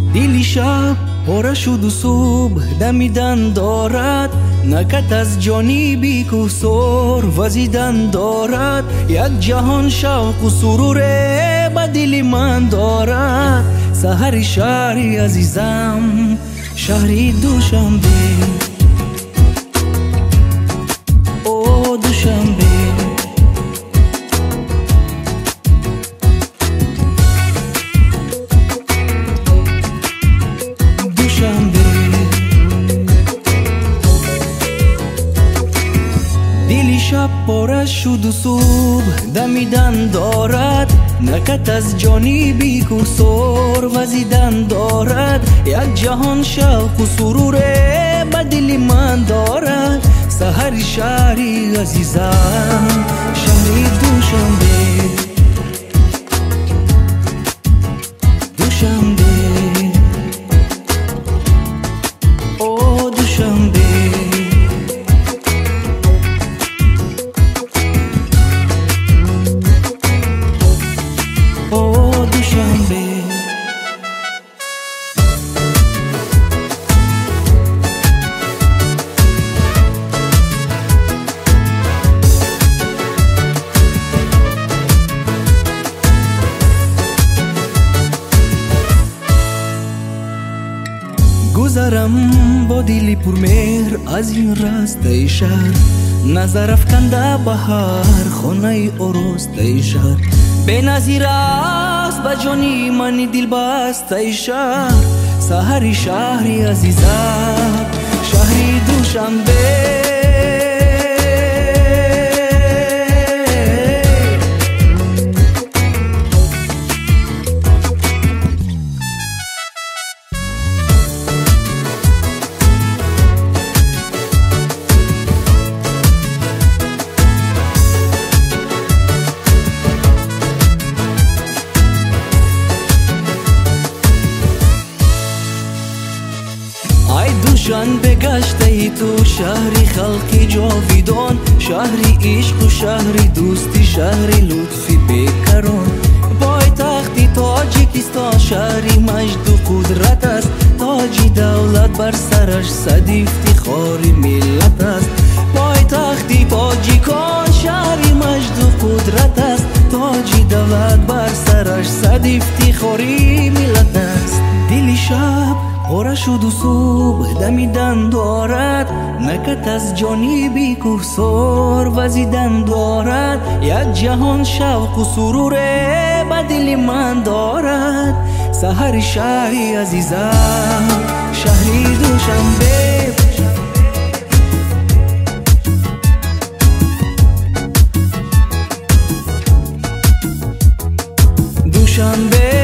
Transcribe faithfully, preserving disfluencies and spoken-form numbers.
دیلی شب پاره شد و صبح دمیدن دارد، نکت از جانی بی کوسر وزیدن دارد. یک جهان شوق و سرور به دل من دارد. سحر شهری عزیزم، شهری دوشنبه، او دوشنبه. دیلی شب پاره شد و صبح دمیدن دارد، نکت از جانی بی کوسر وزیدن دارد. یک جهان شوق و سرور به دل من دارد. سحر شهری عزیزم، شهری دوشنبه، دوشنبه، او دوشنبه. گذرم با دلی پر مهر از این راسته شهر، نظر افکنده بهار خانه ارسته شهر. به نظیر است به جانی من دل بسته شهر. سحر شهری عزیزم، شهری دوشنبه. ای دوشنبه گشته ای تو، شهری خلقی جاویدان، شهری عشق و شهری دوستی، شهری لطفی بیکران. پایتختی تاجیکستان، شهری مجد و قدرت است. تاجی دولت بر سرش صد افتخاری ملت است. پایتختی تاجیکان، شهری مجد و قدرت است. تاجی دولت بر سرش صد افتخاری ملت است. دیلی شب پاره شد و صبح دمیدن دارد، نکت از جانی بی کوسر وزیدن دارد. یک جهان شوق و سرور به دل من دارد. سحر شهری عزیزم، شهری دوشنبه، دوشنبه.